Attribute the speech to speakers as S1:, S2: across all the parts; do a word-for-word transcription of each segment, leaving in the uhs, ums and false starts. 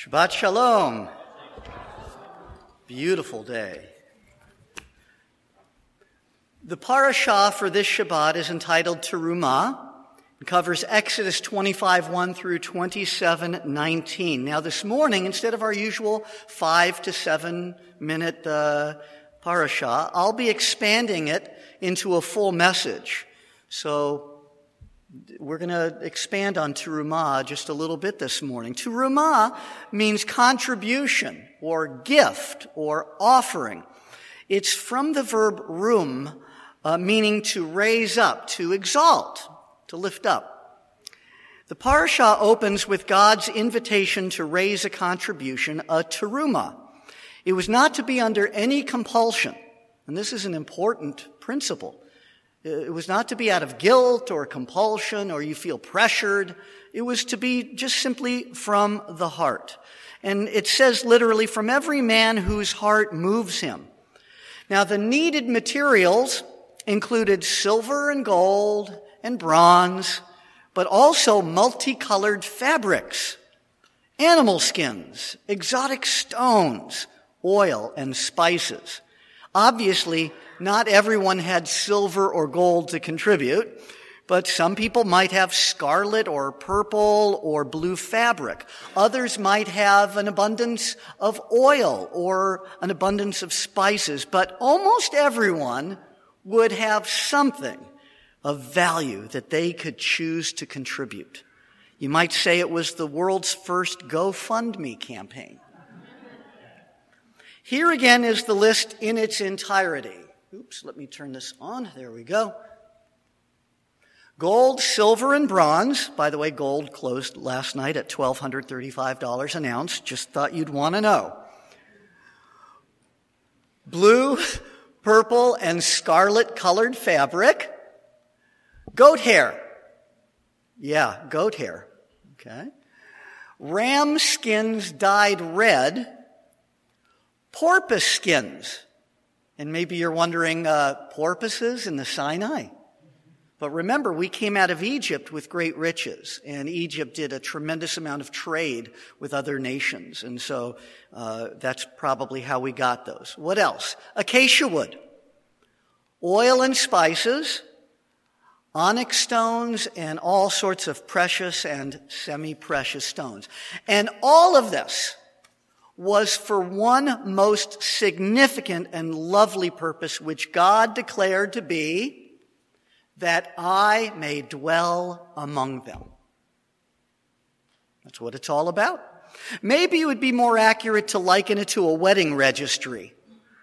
S1: Shabbat Shalom. Beautiful day. The parashah for this Shabbat is entitled Terumah. It covers Exodus twenty-five, one through twenty-seven, nineteen. Now this morning, instead of our usual five to seven minute uh, parashah, I'll be expanding it into a full message. So we're going to expand on Terumah just a little bit this morning. Terumah means contribution or gift or offering. It's from the verb rum, uh, meaning to raise up, to exalt, to lift up. The parashah opens with God's invitation to raise a contribution, a terumah. It was not to be under any compulsion, and this is an important principle. It was not to be out of guilt or compulsion or you feel pressured. It was to be just simply from the heart. And it says literally, from every man whose heart moves him. Now, the needed materials included silver and gold and bronze, but also multicolored fabrics, animal skins, exotic stones, oil, and spices. Obviously, not everyone had silver or gold to contribute, but some people might have scarlet or purple or blue fabric. Others might have an abundance of oil or an abundance of spices, but almost everyone would have something of value that they could choose to contribute. You might say it was the world's first GoFundMe campaign. Here again is the list in its entirety. Oops, let me turn this on. There we go. Gold, silver, and bronze. By the way, gold closed last night at one thousand two hundred thirty-five dollars an ounce. Just thought you'd want to know. Blue, purple, and scarlet colored fabric. Goat hair. Yeah, goat hair. Okay. Ram skins dyed red. Porpoise skins. And maybe you're wondering, uh, porpoises in the Sinai? But remember, we came out of Egypt with great riches, and Egypt did a tremendous amount of trade with other nations, and so uh, that's probably how we got those. What else? Acacia wood, oil and spices, onyx stones, and all sorts of precious and semi-precious stones. And all of this was for one most significant and lovely purpose, which God declared to be that I may dwell among them. That's what it's all about. Maybe it would be more accurate to liken it to a wedding registry.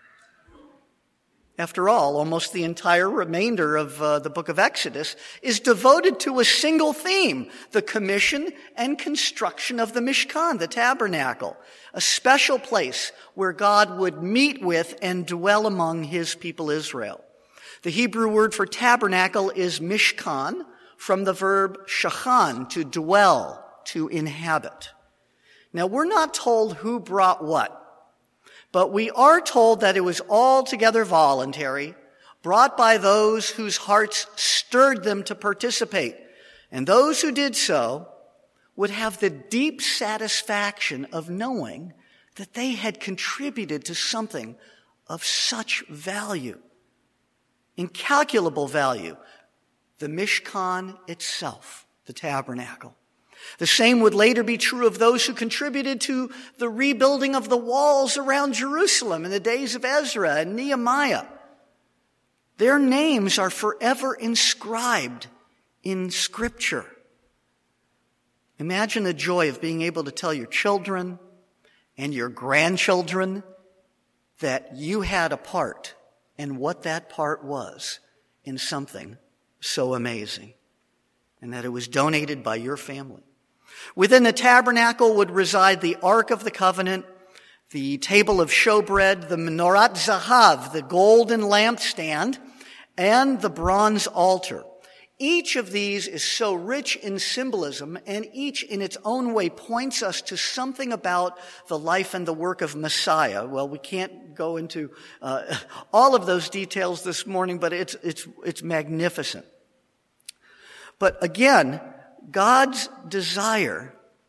S1: After all, almost the entire remainder of uh, the book of Exodus is devoted to a single theme, the commission and construction of the Mishkan, the tabernacle, a special place where God would meet with and dwell among his people Israel. The Hebrew word for tabernacle is mishkan, from the verb shachan, to dwell, to inhabit. Now, we're not told who brought what, but we are told that it was altogether voluntary, brought by those whose hearts stirred them to participate. And those who did so would have the deep satisfaction of knowing that they had contributed to something of such value, incalculable value, the Mishkan itself, the tabernacle. The same would later be true of those who contributed to the rebuilding of the walls around Jerusalem in the days of Ezra and Nehemiah. Their names are forever inscribed in Scripture. Imagine the joy of being able to tell your children and your grandchildren that you had a part, and what that part was in something so amazing, and that it was donated by your family. Within the tabernacle would reside the Ark of the Covenant, the table of showbread, the Menorat Zahav, the golden lampstand, and the bronze altar. Each of these is so rich in symbolism, and each in its own way points us to something about the life and the work of Messiah. Well, we can't go into uh, all of those details this morning, but it's it's it's magnificent. But again, God's desire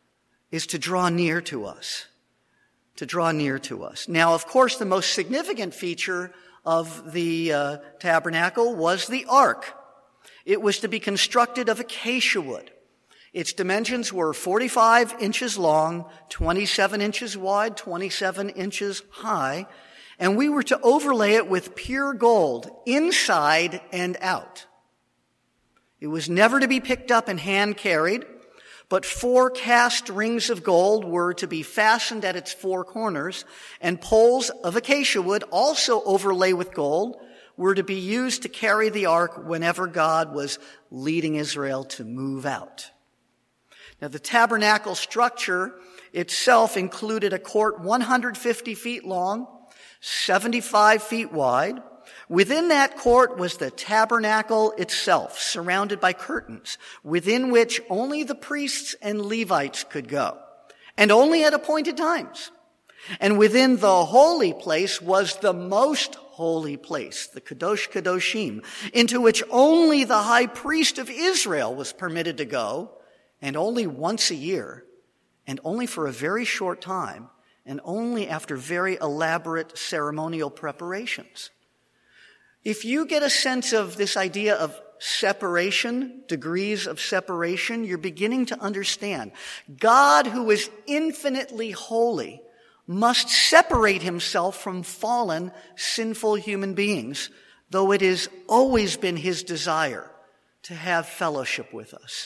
S1: is to draw near to us. To draw near to us. Now, of course, the most significant feature of the uh, tabernacle was the ark. It was to be constructed of acacia wood. Its dimensions were forty-five inches long, twenty-seven inches wide, twenty-seven inches high, and we were to overlay it with pure gold inside and out. It was never to be picked up and hand-carried, but four cast rings of gold were to be fastened at its four corners, and poles of acacia wood, also overlay with gold, were to be used to carry the ark whenever God was leading Israel to move out. Now, the tabernacle structure itself included a court one hundred fifty feet long, seventy-five feet wide. Within that court was the tabernacle itself, surrounded by curtains, within which only the priests and Levites could go, and only at appointed times. And within the holy place was the most holy place, the Kadosh Kadoshim, into which only the high priest of Israel was permitted to go, and only once a year, and only for a very short time, and only after very elaborate ceremonial preparations. If you get a sense of this idea of separation, degrees of separation, you're beginning to understand. God, who is infinitely holy, must separate himself from fallen, sinful human beings, though it has always been his desire to have fellowship with us.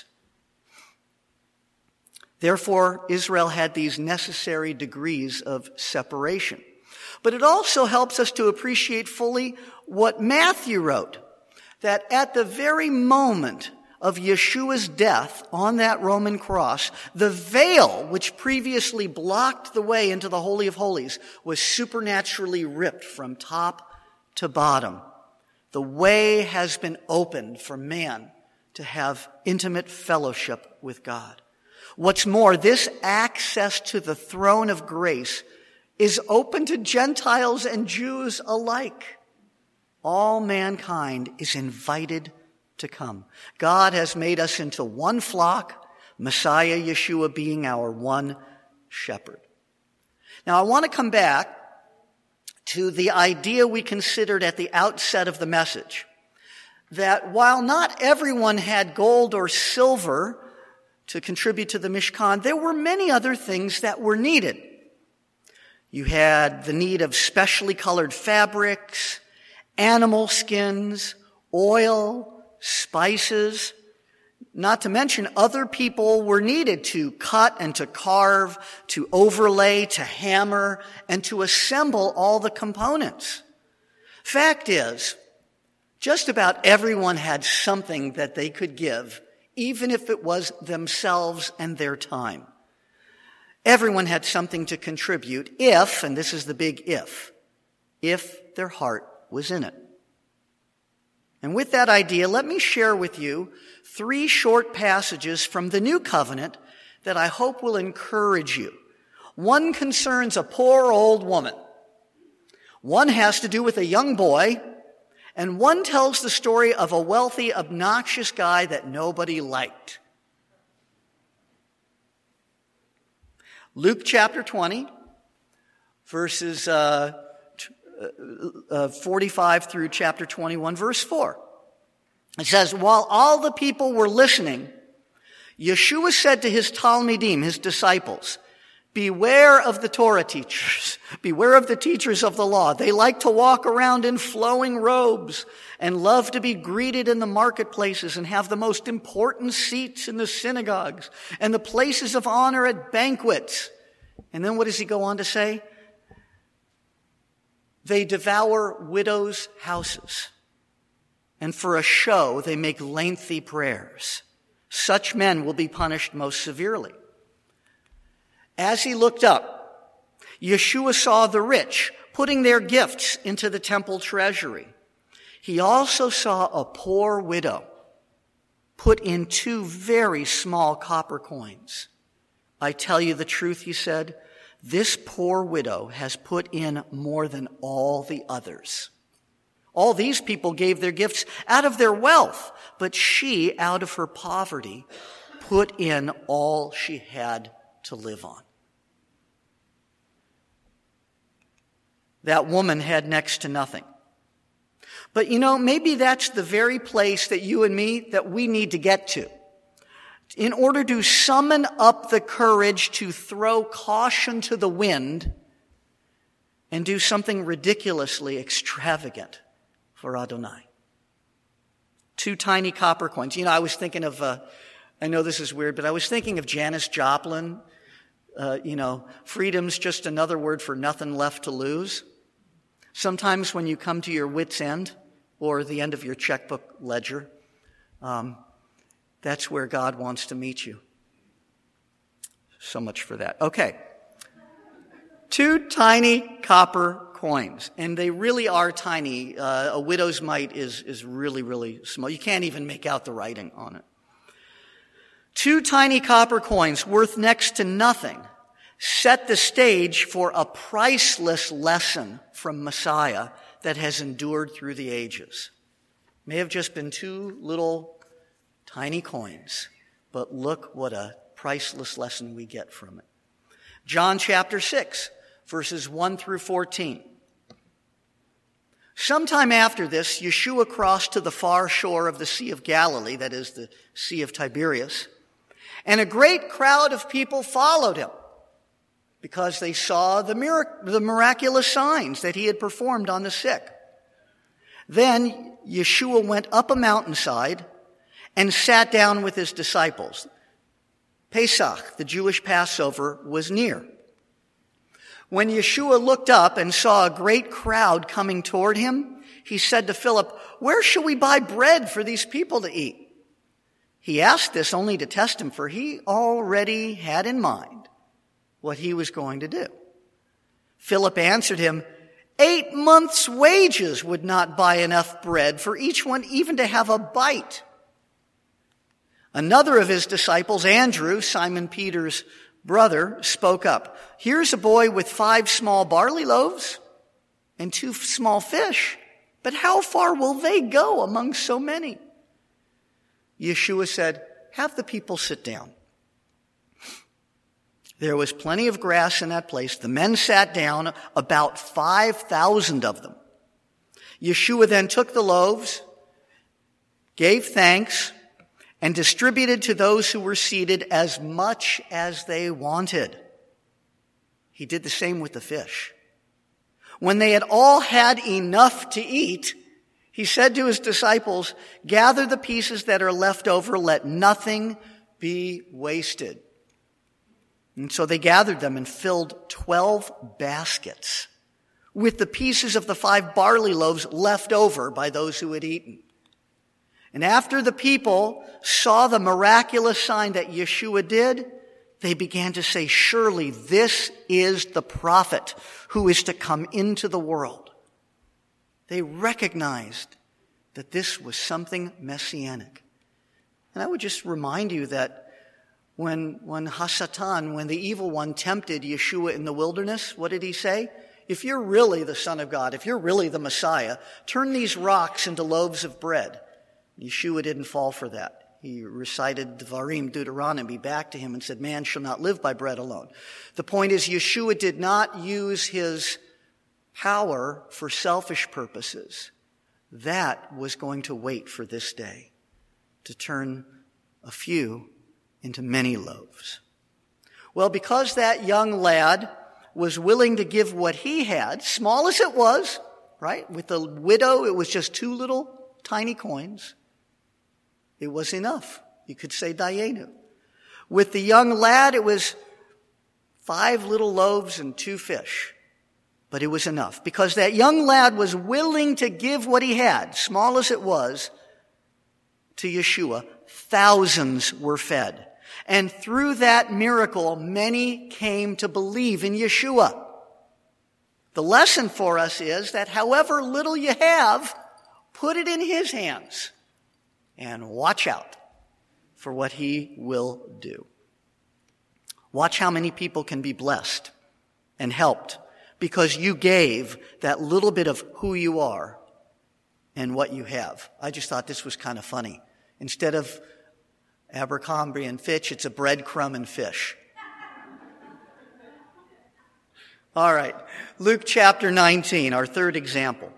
S1: Therefore, Israel had these necessary degrees of separation. But it also helps us to appreciate fully what Matthew wrote, that at the very moment of Yeshua's death on that Roman cross, the veil which previously blocked the way into the Holy of Holies was supernaturally ripped from top to bottom. The way has been opened for man to have intimate fellowship with God. What's more, this access to the throne of grace is open to Gentiles and Jews alike. All mankind is invited to come. God has made us into one flock, Messiah Yeshua being our one shepherd. Now, I want to come back to the idea we considered at the outset of the message, that while not everyone had gold or silver to contribute to the Mishkan, there were many other things that were needed. You had the need of specially colored fabrics, animal skins, oil, spices, not to mention other people were needed to cut and to carve, to overlay, to hammer, and to assemble all the components. Fact is, just about everyone had something that they could give, even if it was themselves and their time. Everyone had something to contribute if, and this is the big if, if their heart was in it. And with that idea, let me share with you three short passages from the New Covenant that I hope will encourage you. One concerns a poor old woman. One has to do with a young boy. And one tells the story of a wealthy, obnoxious guy that nobody liked. Luke chapter twenty, verses uh, uh, forty-five through chapter twenty-one, verse four. It says, while all the people were listening, Yeshua said to his Talmidim, his disciples, beware of the Torah teachers. Beware of the teachers of the law. They like to walk around in flowing robes and love to be greeted in the marketplaces and have the most important seats in the synagogues and the places of honor at banquets. And then what does he go on to say? They devour widows' houses. And for a show, they make lengthy prayers. Such men will be punished most severely. As he looked up, Yeshua saw the rich putting their gifts into the temple treasury. He also saw a poor widow put in two very small copper coins. I tell you the truth, he said, this poor widow has put in more than all the others. All these people gave their gifts out of their wealth, but she, out of her poverty, put in all she had to live on. That woman had next to nothing. But you know, maybe that's the very place that you and me, that we need to get to, in order to summon up the courage to throw caution to the wind and do something ridiculously extravagant for Adonai. Two tiny copper coins. You know, I was thinking of, uh, I know this is weird, but I was thinking of Janis Joplin. Uh, you know, freedom's just another word for nothing left to lose. Sometimes when you come to your wit's end, or the end of your checkbook ledger, um, that's where God wants to meet you. So much for that. Okay. Two tiny copper coins. And they really are tiny. Uh, a widow's mite is, is really, really small. You can't even make out the writing on it. Two tiny copper coins worth next to nothing set the stage for a priceless lesson from Messiah that has endured through the ages. May have just been two little tiny coins, but look what a priceless lesson we get from it. John chapter six, verses one through fourteen. Sometime after this, Yeshua crossed to the far shore of the Sea of Galilee, that is the Sea of Tiberias, and a great crowd of people followed him because they saw the, mirac- the miraculous signs that he had performed on the sick. Then Yeshua went up a mountainside and sat down with his disciples. Pesach, the Jewish Passover, was near. When Yeshua looked up and saw a great crowd coming toward him, he said to Philip, "Where shall we buy bread for these people to eat?" He asked this only to test him, for he already had in mind what he was going to do. Philip answered him, Eight months' wages would not buy enough bread for each one even to have a bite. Another of his disciples, Andrew, Simon Peter's brother, spoke up. "Here's a boy with five small barley loaves and two small fish, but how far will they go among so many?" Yeshua said, "Have the people sit down." There was plenty of grass in that place. The men sat down, about five thousand of them. Yeshua then took the loaves, gave thanks, and distributed to those who were seated as much as they wanted. He did the same with the fish. When they had all had enough to eat, he said to his disciples, "Gather the pieces that are left over, let nothing be wasted." And so they gathered them and filled twelve baskets with the pieces of the five barley loaves left over by those who had eaten. And after the people saw the miraculous sign that Yeshua did, they began to say, "Surely this is the prophet who is to come into the world." They recognized that this was something messianic. And I would just remind you that when, when Hasatan, when the evil one tempted Yeshua in the wilderness, what did he say? "If you're really the Son of God, if you're really the Messiah, turn these rocks into loaves of bread." Yeshua didn't fall for that. He recited Devarim, Deuteronomy, back to him and said, "Man shall not live by bread alone." The point is, Yeshua did not use his power for selfish purposes. That was going to wait for this day, to turn a few into many loaves. Well, because that young lad was willing to give what he had, small as it was, right? With the widow, it was just two little tiny coins. It was enough. You could say dayenu. With the young lad, it was five little loaves and two fish. But it was enough because that young lad was willing to give what he had, small as it was, to Yeshua. Thousands were fed. And through that miracle, many came to believe in Yeshua. The lesson for us is that however little you have, put it in his hands and watch out for what he will do. Watch how many people can be blessed and helped because you gave that little bit of who you are and what you have. I just thought this was kind of funny. Instead of Abercrombie and Fitch, it's a breadcrumb and fish. All right. Luke chapter nineteen, our third example.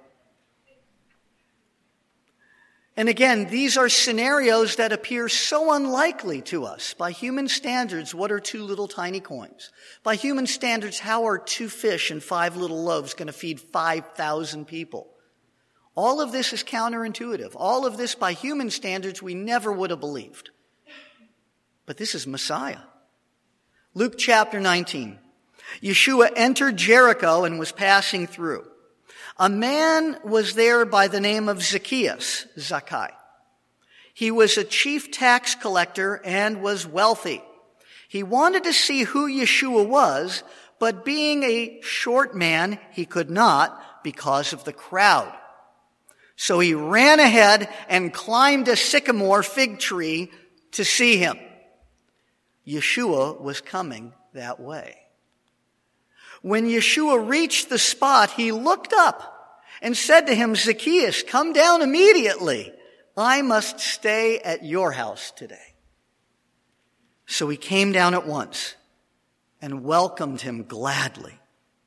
S1: And again, these are scenarios that appear so unlikely to us. By human standards, what are two little tiny coins? By human standards, how are two fish and five little loaves going to feed five thousand people? All of this is counterintuitive. All of this, by human standards, we never would have believed. But this is Messiah. Luke chapter nineteen. Yeshua entered Jericho and was passing through. A man was there by the name of Zacchaeus, Zacchaeus. He was a chief tax collector and was wealthy. He wanted to see who Yeshua was, but being a short man, he could not because of the crowd. So he ran ahead and climbed a sycamore fig tree to see him. Yeshua was coming that way. When Yeshua reached the spot, he looked up and said to him, Zacchaeus, come down immediately. I must stay at your house today. So he came down at once and welcomed him gladly.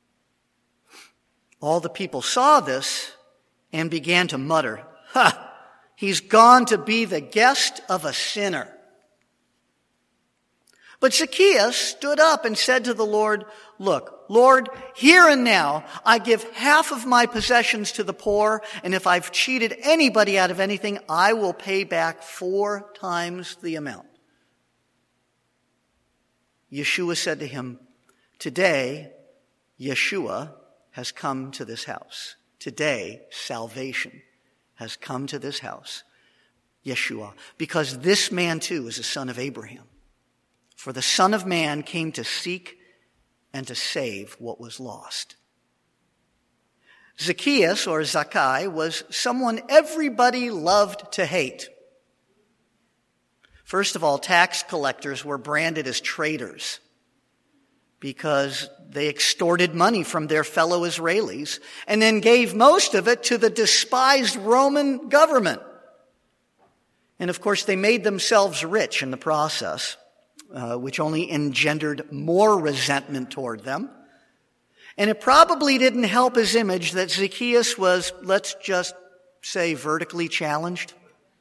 S1: All the people saw this and began to mutter, ha, he's gone to be the guest of a sinner. But Zacchaeus stood up and said to the Lord, look, Lord, here and now I give half of my possessions to the poor, and if I've cheated anybody out of anything, I will pay back four times the amount. Yeshua said to him, today Yeshua has come to this house. Today salvation has come to this house. Yeshua, because this man too is a son of Abraham. For the Son of Man came to seek and to save what was lost. Zacchaeus, or Zacchaeus, was someone everybody loved to hate. First of all, tax collectors were branded as traitors because they extorted money from their fellow Israelis and then gave most of it to the despised Roman government. And of course, they made themselves rich in the process. Uh, which only engendered more resentment toward them. And it probably didn't help his image that Zacchaeus was, let's just say, vertically challenged.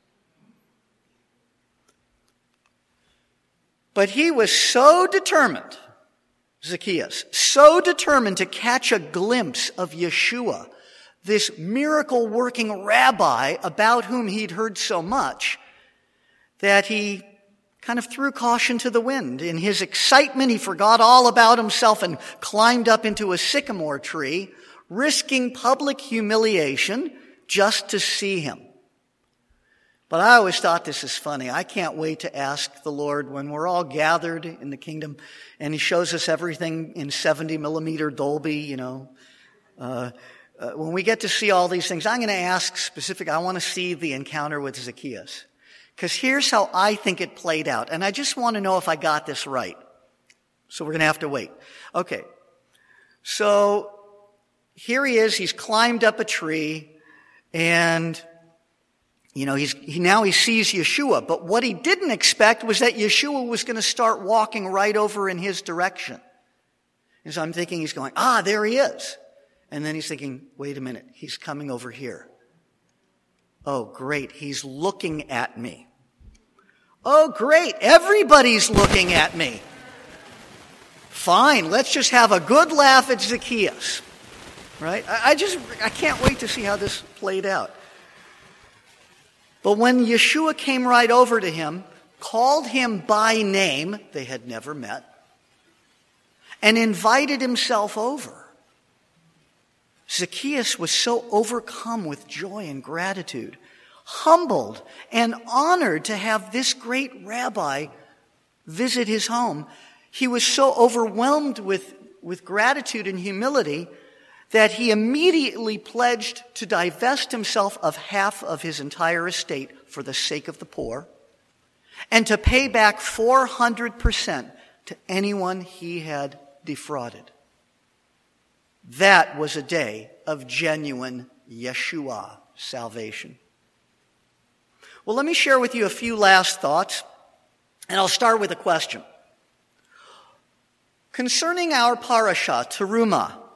S1: But he was so determined, Zacchaeus, so determined to catch a glimpse of Yeshua, this miracle-working rabbi about whom he'd heard so much, that he kind of threw caution to the wind. In his excitement, he forgot all about himself and climbed up into a sycamore tree, risking public humiliation just to see him. But I always thought this is funny. I can't wait to ask the Lord when we're all gathered in the kingdom and he shows us everything in seventy millimeter Dolby, you know. Uh, uh, when we get to see all these things, I'm going to ask specific, I want to see the encounter with Zacchaeus. Because here's how I think it played out. And I just want to know if I got this right. So we're going to have to wait. Okay. So here he is. He's climbed up a tree. And, you know, he's he now he sees Yeshua. But what he didn't expect was that Yeshua was going to start walking right over in his direction. And so I'm thinking he's going, ah, there he is. And then he's thinking, wait a minute. He's coming over here. Oh, great. He's looking at me. Oh, great. Everybody's looking at me. Fine. Let's just have a good laugh at Zacchaeus. Right? I, I just, I can't wait to see how this played out. But when Yeshua came right over to him, called him by name, they had never met, and invited himself over, Zacchaeus was so overcome with joy and gratitude, humbled and honored to have this great rabbi visit his home. He was so overwhelmed with, with gratitude and humility that he immediately pledged to divest himself of half of his entire estate for the sake of the poor and to pay back four hundred percent to anyone he had defrauded. That was a day of genuine Yeshua salvation. Well, let me share with you a few last thoughts, and I'll start with a question. Concerning our parasha, Terumah,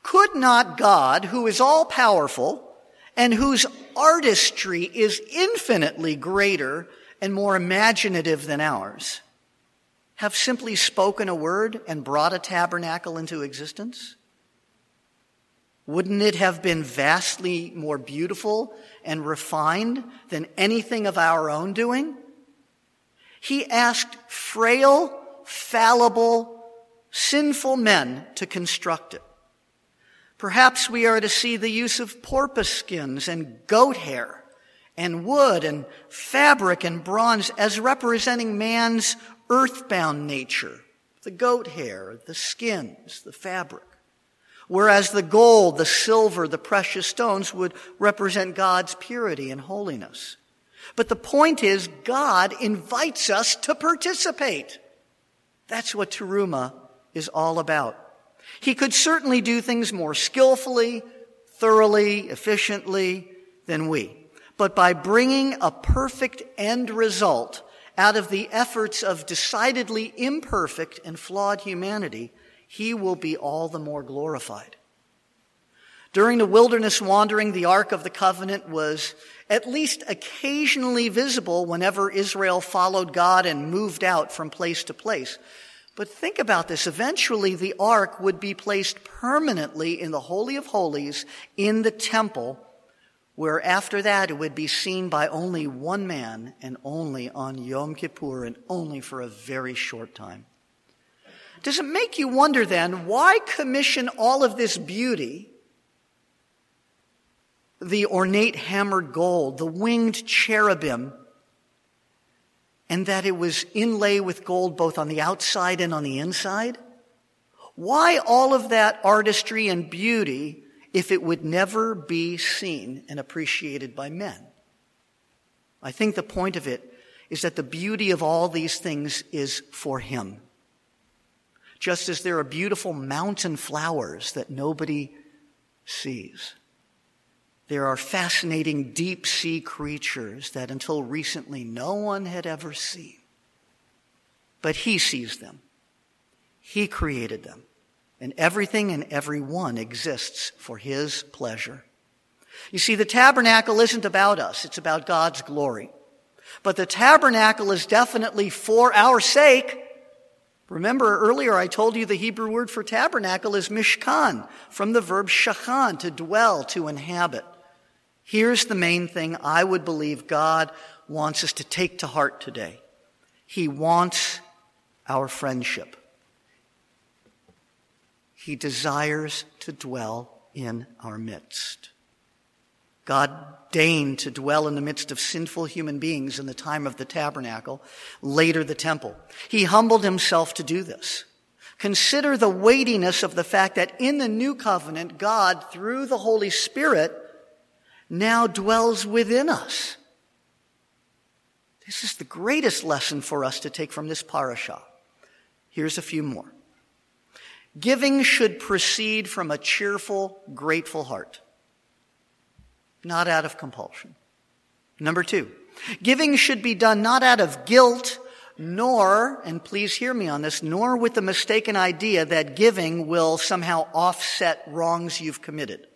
S1: Could not God, who is all-powerful and whose artistry is infinitely greater and more imaginative than ours, have simply spoken a word and brought a tabernacle into existence? Wouldn't it have been vastly more beautiful and refined than anything of our own doing? He asked frail, fallible, sinful men to construct it. Perhaps we are to see the use of porpoise skins and goat hair and wood and fabric and bronze as representing man's earthbound nature, the goat hair, the skins, the fabric. Whereas the gold, the silver, the precious stones would represent God's purity and holiness. But the point is, God invites us to participate. That's what teruma is all about. He could certainly do things more skillfully, thoroughly, efficiently than we. But by bringing a perfect end result out of the efforts of decidedly imperfect and flawed humanity, he will be all the more glorified. During the wilderness wandering, the Ark of the Covenant was at least occasionally visible whenever Israel followed God and moved out from place to place. But think about this. Eventually, the Ark would be placed permanently in the Holy of Holies in the temple, where after that it would be seen by only one man and only on Yom Kippur and only for a very short time. Does it make you wonder then, why commission all of this beauty, the ornate hammered gold, the winged cherubim, and that it was inlaid with gold both on the outside and on the inside? Why all of that artistry and beauty if it would never be seen and appreciated by men? I think the point of it is that the beauty of all these things is for him. Just as there are beautiful mountain flowers that nobody sees, there are fascinating deep sea creatures that until recently no one had ever seen. But he sees them. He created them. And everything and everyone exists for his pleasure. You see, the tabernacle isn't about us. It's about God's glory. But the tabernacle is definitely for our sake. Remember earlier I told you the Hebrew word for tabernacle is mishkan, from the verb shachan, to dwell, to inhabit. Here's the main thing I would believe God wants us to take to heart today. He wants our friendship. He desires to dwell in our midst. God deigned to dwell in the midst of sinful human beings in the time of the tabernacle, later the temple. He humbled himself to do this. Consider the weightiness of the fact that in the new covenant, God, through the Holy Spirit, now dwells within us. This is the greatest lesson for us to take from this parashah. Here's a few more. Giving should proceed from a cheerful, grateful heart, not out of compulsion. Number two, giving should be done not out of guilt, nor, and please hear me on this, nor with the mistaken idea that giving will somehow offset wrongs you've committed.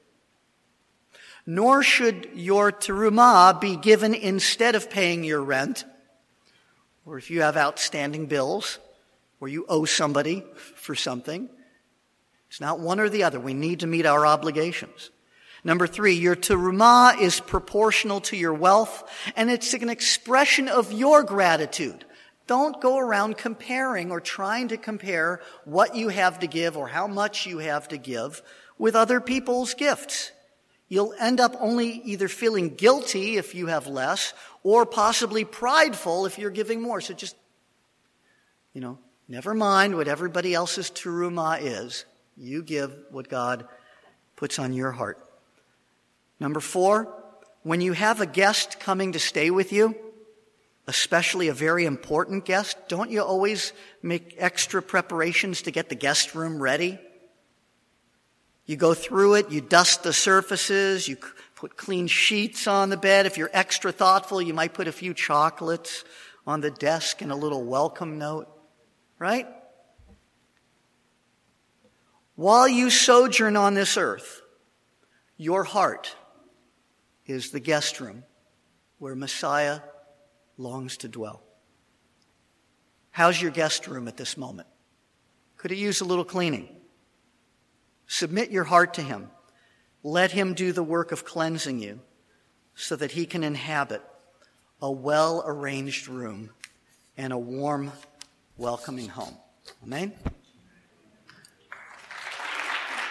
S1: Nor should your terumah be given instead of paying your rent, or if you have outstanding bills, or you owe somebody for something. It's not one or the other. We need to meet our obligations. Number three, your terumah is proportional to your wealth, and it's an expression of your gratitude. Don't go around comparing or trying to compare what you have to give or how much you have to give with other people's gifts. You'll end up only either feeling guilty if you have less or possibly prideful if you're giving more. So just, you know, never mind what everybody else's terumah is. You give what God puts on your heart. Number four, when you have a guest coming to stay with you, especially a very important guest, don't you always make extra preparations to get the guest room ready? You go through it, you dust the surfaces, you put clean sheets on the bed. If you're extra thoughtful, you might put a few chocolates on the desk and a little welcome note, right? While you sojourn on this earth, your heart is the guest room where Messiah longs to dwell. How's your guest room at this moment? Could it use a little cleaning? Submit your heart to him. Let him do the work of cleansing you so that he can inhabit a well-arranged room and a warm, welcoming home. Amen?